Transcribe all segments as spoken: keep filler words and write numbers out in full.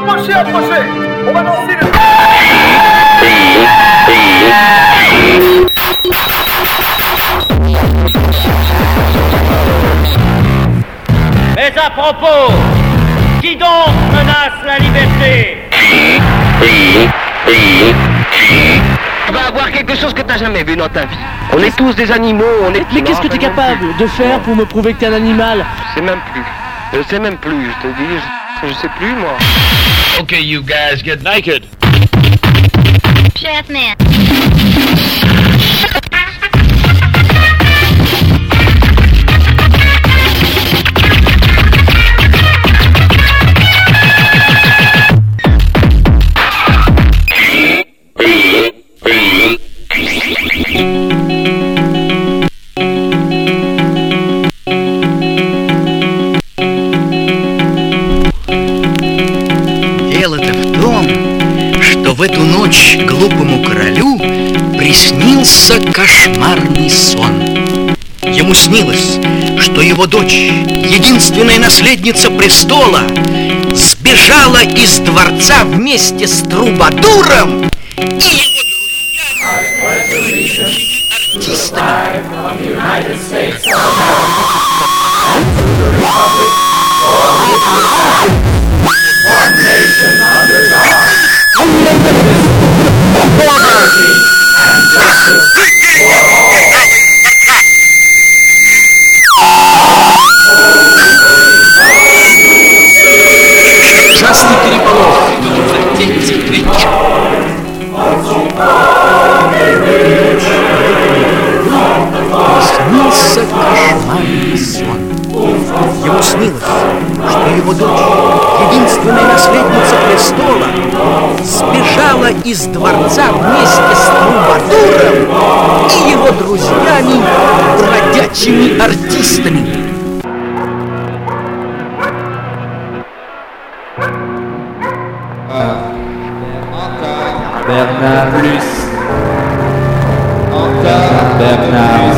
Approchez, approchez. On va lancer le... Mais à propos, qui donc menace la liberté? Tu vas avoir quelque chose que t'as jamais vu dans ta vie. On est tous des animaux, on est... Mais qu'est-ce que t'es capable de faire pour me prouver que t'es un animal? Je sais même plus. Je sais même plus, je te dis. Je, je sais plus, moi. Okay, you guys, get naked. Chef man. Дело-то в том, что в эту ночь глупому королю приснился кошмарный сон. Ему снилось, что его дочь, единственная наследница престола, сбежала из дворца вместе с Трубадуром и его друзьями-артистами. One nation under God. Liberty and justice for all. Ужасный переполох ответил кричал. Снился кошмарный сон. Ему снилось, что его дочь, единственная наследница престола, сбежала из дворца вместе с Трубадуром и его друзьями, бродячими артистами. Bernard plus. Encore Bernard.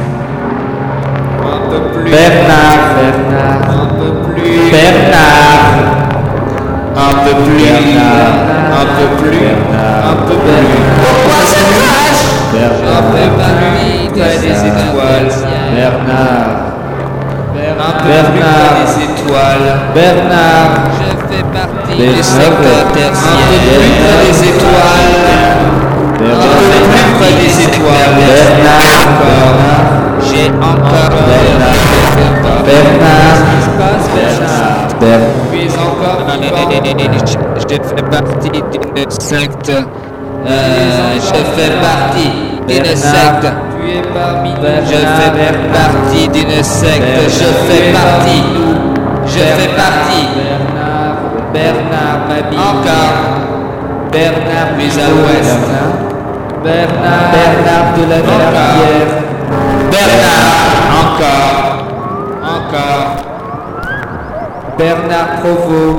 Un peu plus. Bernard, Bernard. Un peu plus. Bernard. Un peu plus. Bernard. Un peu plus. Bernard. Un peu plus. Pourquoi cette vache? Bernard. Un peu plus près des étoiles. Bernard. Un peu plus près des étoiles. Bernard. Je fais partie du secteur tertiaire. Un peu plus près des étoiles. Un peu plus près des étoiles. Bernard. Encore. J'ai encore Bernard. Bernard. Qu'est-ce qui se passe, Bernard? Bernard. Puis encore je fais partie d'une secte. Euh, je fais partie d'une secte. Tu es parmi nous. Je fais partie d'une secte. Je fais partie. Je fais partie. Bernard. Bernard, ma vie. Encore. Bernard, plus à l'ouest. Bernard. Bernard de la Verrière. Bernard. Encore. Encore. Bernard Provost.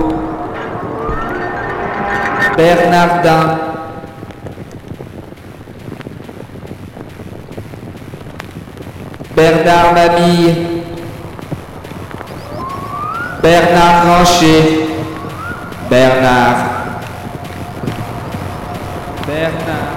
Bernardin. Bernard Mabille. Bernard Rancher. Bernard. Bernard.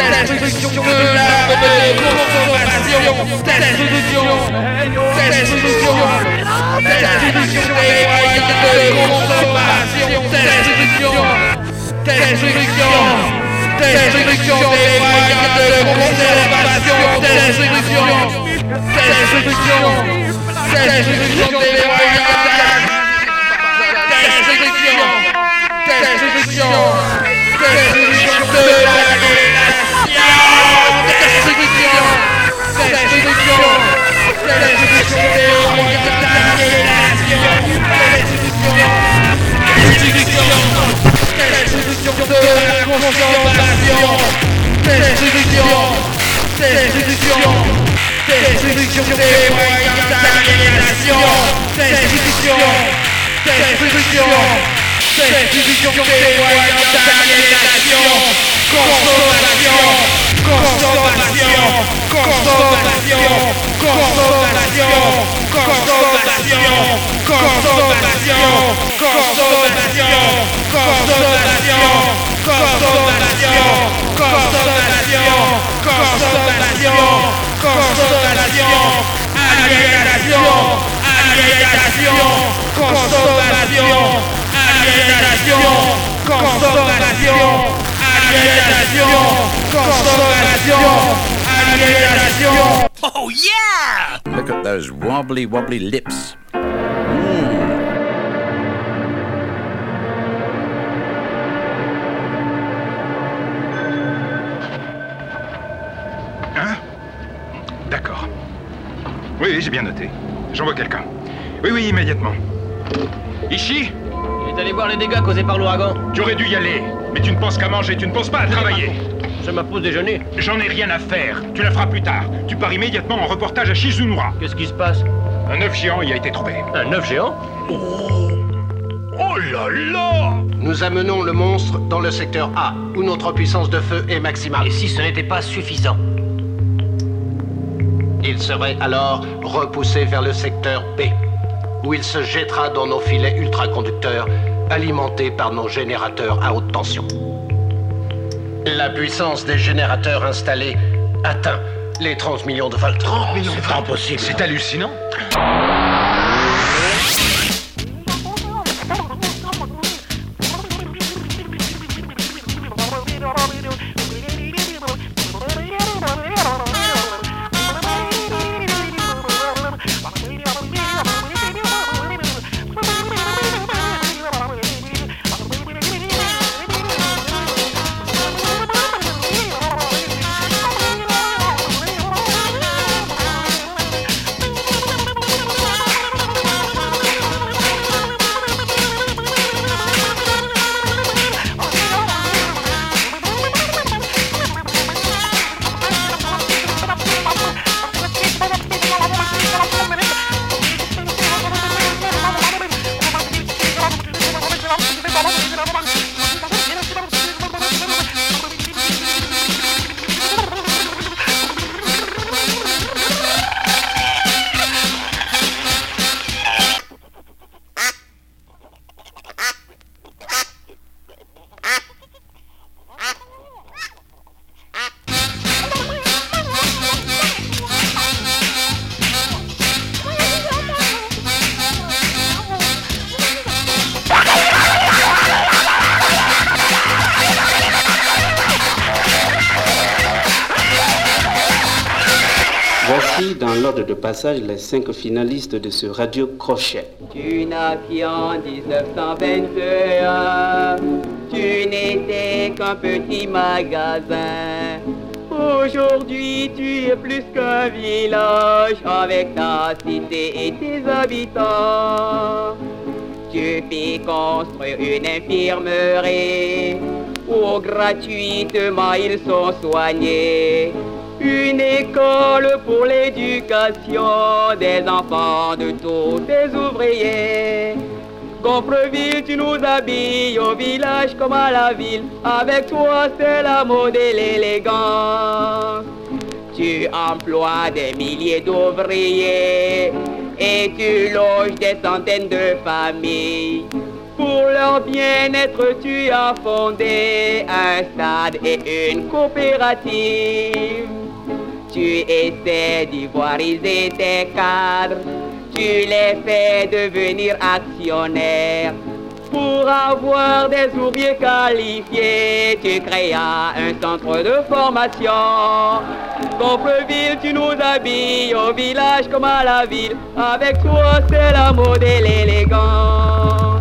destruction de l'âme de consommation, destruction, destruction, destruction des moyens de consommation, destruction, destruction, destruction des moyens de conservation, destruction, destruction, destruction des moyens destruction, destruction, destruction de l'aliénation, destruction, destruction, destruction des moyens d'aliénation, destruction, destruction de la consommation, destruction, destruction, destruction des moyens d'aliénation, destruction, destruction, destruction des moyens d'aliénation, consommation, consommation, consommation, consommation, consommation, consommation, consommation, consommation, consommation, consommation, consommation, consommation, aliénation, aliénation, consommation, aliénation, consommation, aliénation, consommation, aliénation. Oh yeah! Look at those wobbly, wobbly lips. Hein? D'accord. Oui, oui, j'ai bien noté. J'envoie quelqu'un. Oui, oui, immédiatement. Ishi? Il est allé voir les dégâts causés par l'ouragan. Tu aurais dû y aller. Mais tu ne penses qu'à manger, tu ne penses pas à travailler. C'est ma pause déjeuner. J'en ai rien à faire. Tu la feras plus tard. Tu pars immédiatement en reportage à Shizunura. Qu'est-ce qui se passe? Un œuf géant y a été trouvé. Un œuf géant? Oh, oh là là! Nous amenons le monstre dans le secteur A, où notre puissance de feu est maximale. Et si ce n'était pas suffisant? Il serait alors repoussé vers le secteur B, où il se jettera dans nos filets ultraconducteurs, alimentés par nos générateurs à haute tension. La puissance des générateurs installés atteint les trente millions de volts. trente millions de volts. C'est impossible. C'est hallucinant. Voici dans l'ordre de passage les cinq finalistes de ce radio crochet. Tu naquis en dix-neuf cent vingt et un, tu n'étais qu'un petit magasin. Aujourd'hui tu es plus qu'un village avec ta cité et tes habitants. Tu fais construire une infirmerie où gratuitement ils sont soignés. Une école pour l'éducation des enfants de tous tes ouvriers. Gonfreville, tu nous habilles au village comme à la ville. Avec toi, c'est la mode et l'élégance. Tu emploies des milliers d'ouvriers et tu loges des centaines de familles. Pour leur bien-être, tu as fondé un stade et une coopérative. Tu essaies d'ivoiriser tes cadres, tu les fais devenir actionnaires. Pour avoir des ouvriers qualifiés, tu créas un centre de formation. Coffreville, tu nous habilles au village comme à la ville. Avec toi, c'est la mode et l'élégance.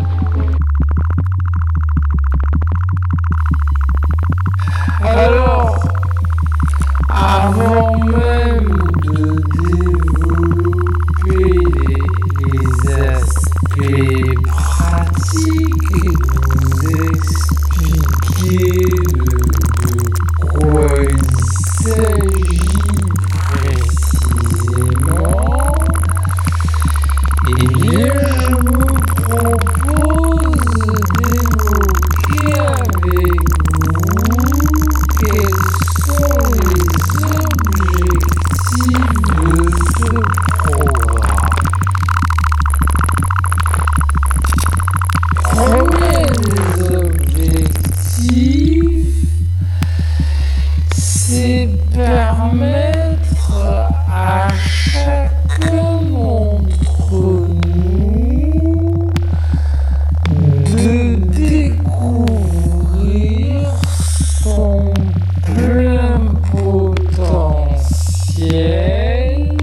Alors, avant même de développer les, les aspects pratiques et de vous expliquer de, de quoi il s'agit précisément, eh bien, je me propose d'évoquer avec quels sont les objectifs de ce programme. Premier des objectifs, c'est permettre à chacun d'entre nous de découvrir son plein potentiel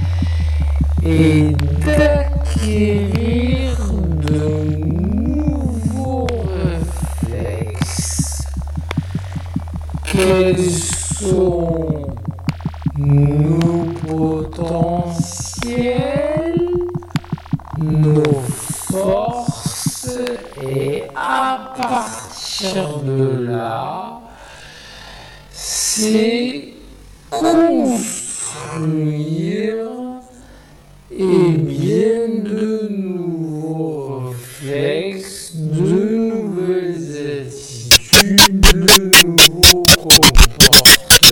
et d'acquérir de nouveaux réflexes. Quels sont nos potentiels, nos forces, et à partir de là, c'est construire et bien de nouveaux réflexes, de nouvelles attitudes, de nouveaux comportements.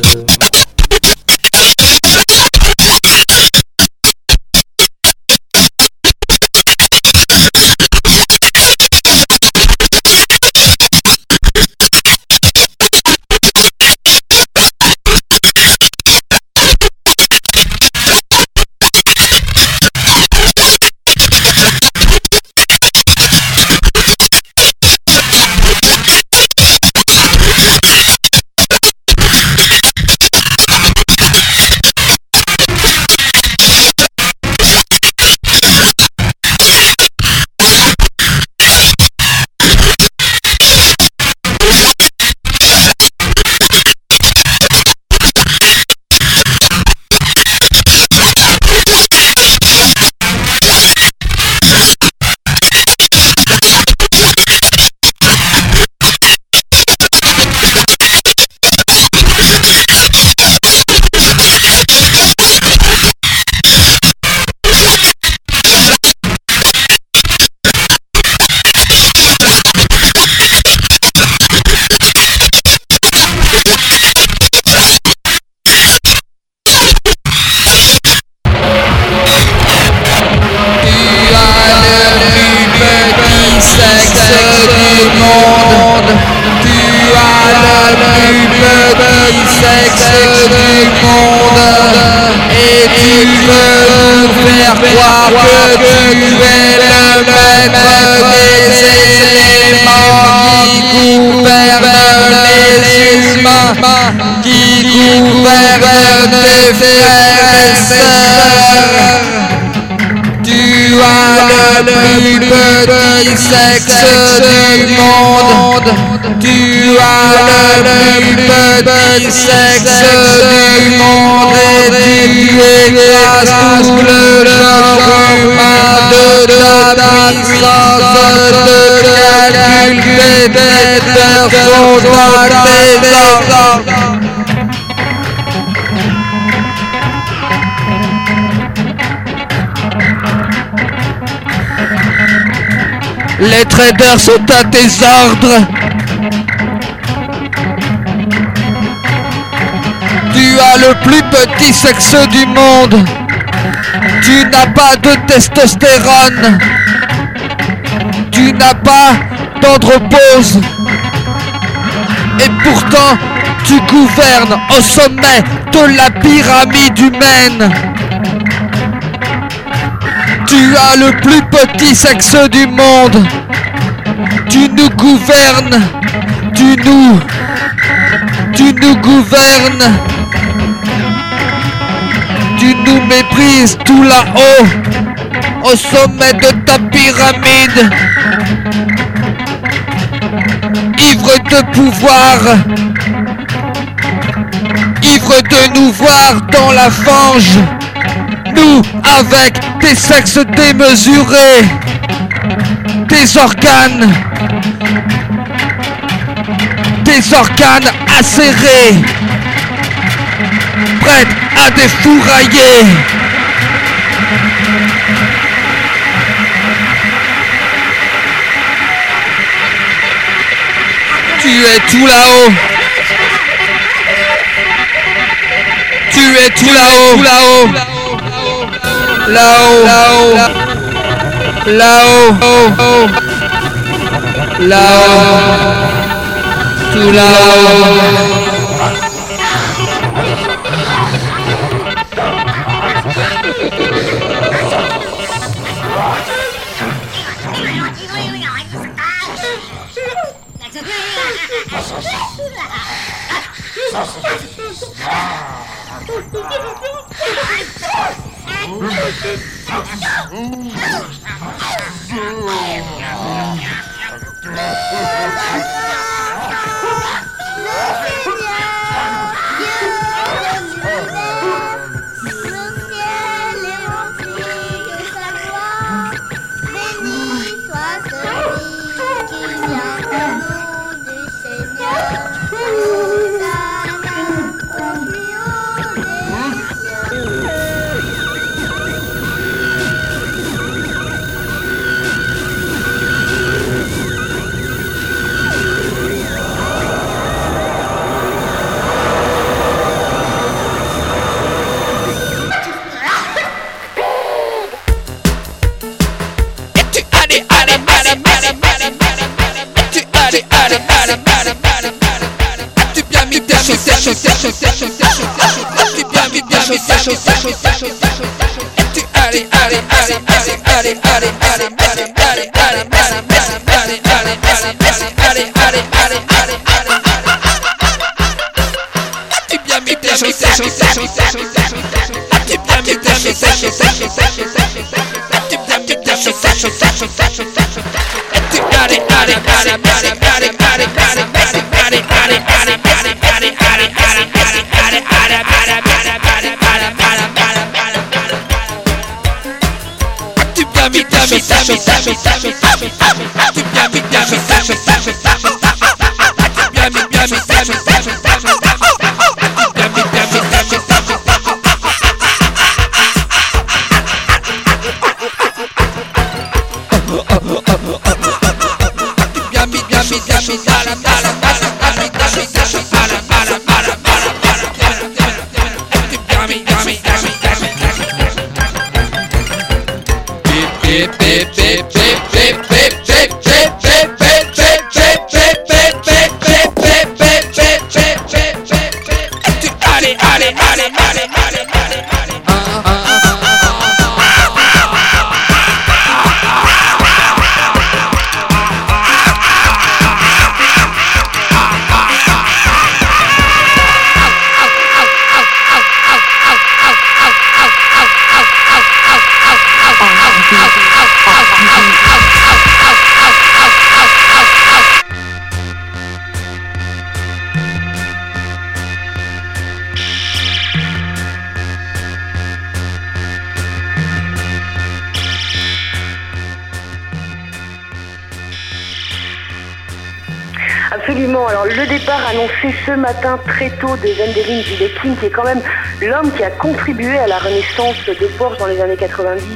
Les traders sont à tes ordres. Tu as le plus petit sexe du monde. Tu n'as pas de testostérone. Tu Tu n'as pas d'andropause. Et pourtant, tu gouvernes au sommet de la pyramide humaine. Tu as le plus petit sexe du monde. Tu nous gouvernes. Tu nous... Tu nous gouvernes. Tu nous méprises tout là-haut, au sommet de ta pyramide. Ivre de pouvoir, ivre de nous voir dans la fange, nous avec des sexes démesurés, des organes, des organes acérés, prêtes à défourailler. Tu es tout là-haut. Tu es tout là-haut. Là-haut. Là-haut. Là-haut. Là-haut. Là-haut. Tout là-haut. Absolument. Alors le départ annoncé ce matin très tôt de Wendelin Wiedekind, qui est quand même l'homme qui a contribué à la renaissance de Porsche dans les années quatre-vingt-dix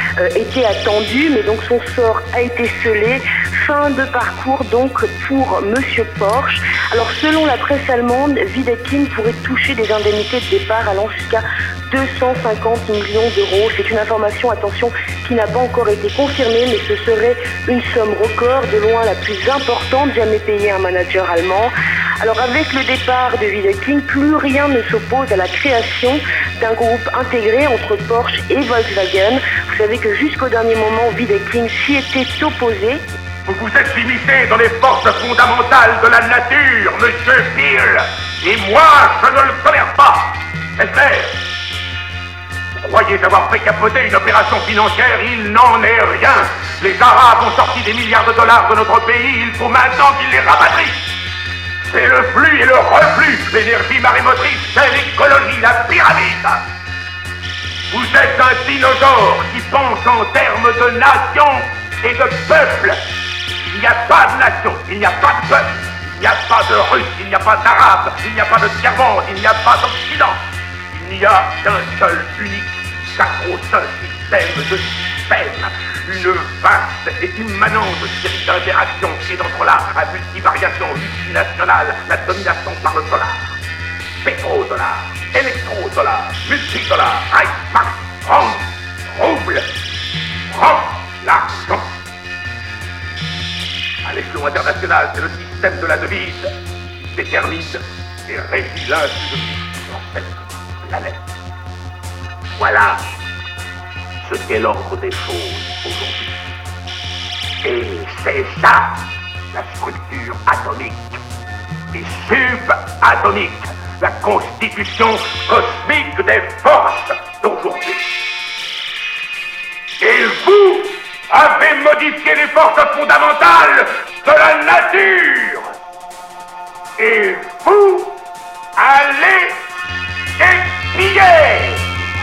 euh, était attendu, mais donc son sort a été scellé. Fin de parcours donc pour Monsieur Porsche. Alors selon la presse allemande, Wiedeking pourrait toucher des indemnités de départ allant jusqu'à deux cent cinquante millions d'euros. C'est une information, attention, qui n'a pas encore été confirmée, mais ce serait une somme record, de loin la plus importante jamais payée à un manager allemand. Alors avec le départ de Wiedeking, plus rien ne s'oppose à la création d'un groupe intégré entre Porsche et Volkswagen. Vous savez que jusqu'au dernier moment, Wiedeking s'y était opposé. Vous vous êtes limité dans les forces fondamentales de la nature, monsieur Bill. Et moi, je ne le tolère pas. Est-ce clair? Vous croyez avoir fait capoter une opération financière? Il n'en est rien. Les Arabes ont sorti des milliards de dollars de notre pays. Il faut maintenant qu'ils les rapatrient. C'est le flux et le reflux, l'énergie marémotrice, c'est l'écologie, la pyramide. Vous êtes un dinosaure qui pense en termes de nation et de peuple. Il n'y a pas de nation, il n'y a pas de peuple, il n'y a pas de russe, il n'y a pas d'arabe, il n'y a pas de tiers-monde, il n'y a pas d'occident. Il n'y a qu'un seul, unique, sacro-saint système de système. Une vaste et immanente série d'interactions qui est entre là, à multivariation multinationale, la domination par le dollar. Pétrodollar, électrodollar, multidollar, Reichsmark, franc, rouble, franc, l'argent. À l'échelon international, c'est le système de la devise qui détermine et régit l'institution sur cette planète. Voilà ce qu'est l'ordre des choses aujourd'hui. Et c'est ça, la structure atomique et subatomique, la constitution cosmique des forces d'aujourd'hui. Et vous avez modifié les forces fondamentales de la nature. Et vous allez épier.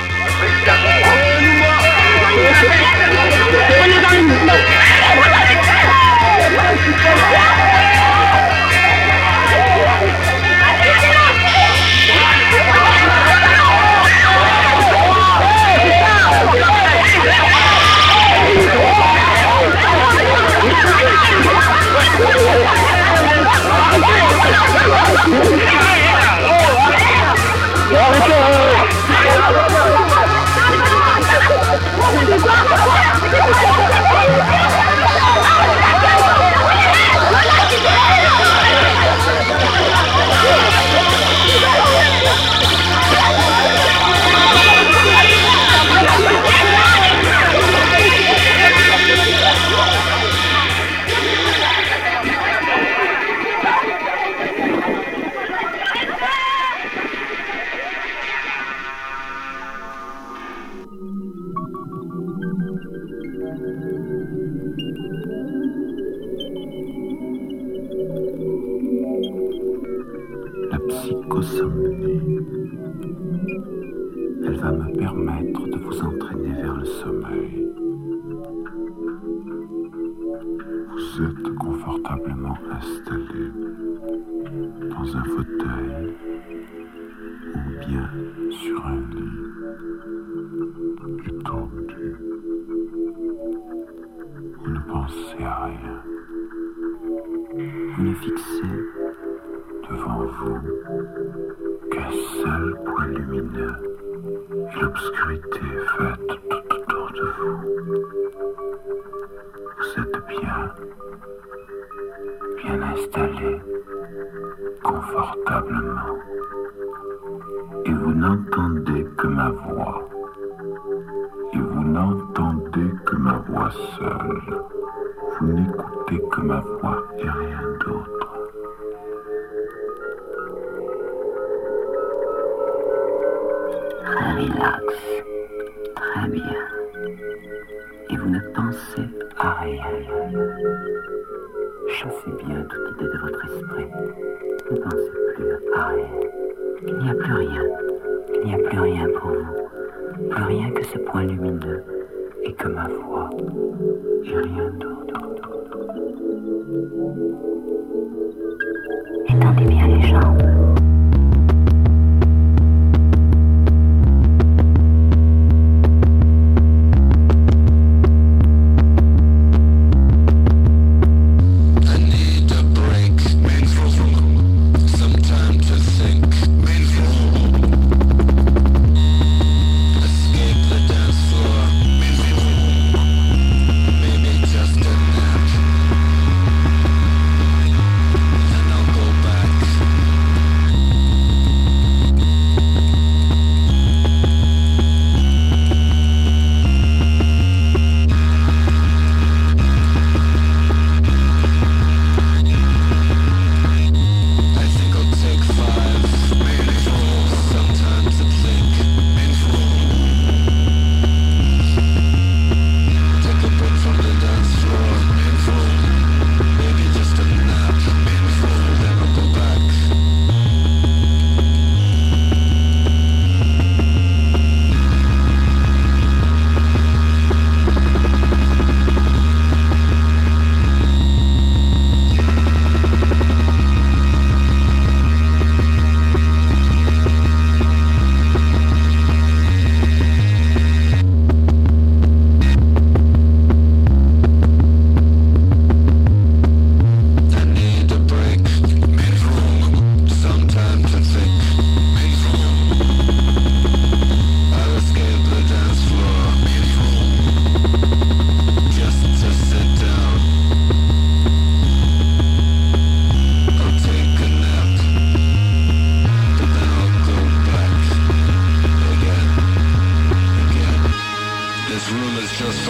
psychosomnie. Elle va me permettre de vous entraîner vers le sommeil. Vous êtes confortablement installé dans un fauteuil ou bien sur un lit étendu. Vous ne pensez à rien. Vous ne fixez devant vous qu'un seul point lumineux et l'obscurité est faite tout autour de vous. Vous êtes bien, bien installé, confortablement, et vous n'entendez que ma voix, et vous n'entendez que ma voix seule. Vous n'écoutez que ma voix et rien d'autre. Très relax, très bien. Et vous ne pensez à rien. Chassez bien toute idée de votre esprit. Ne pensez plus à rien. Il n'y a plus rien. Il n'y a plus rien pour vous. Plus rien que ce point lumineux et que ma voix et rien d'autre. Étendez bien les jambes.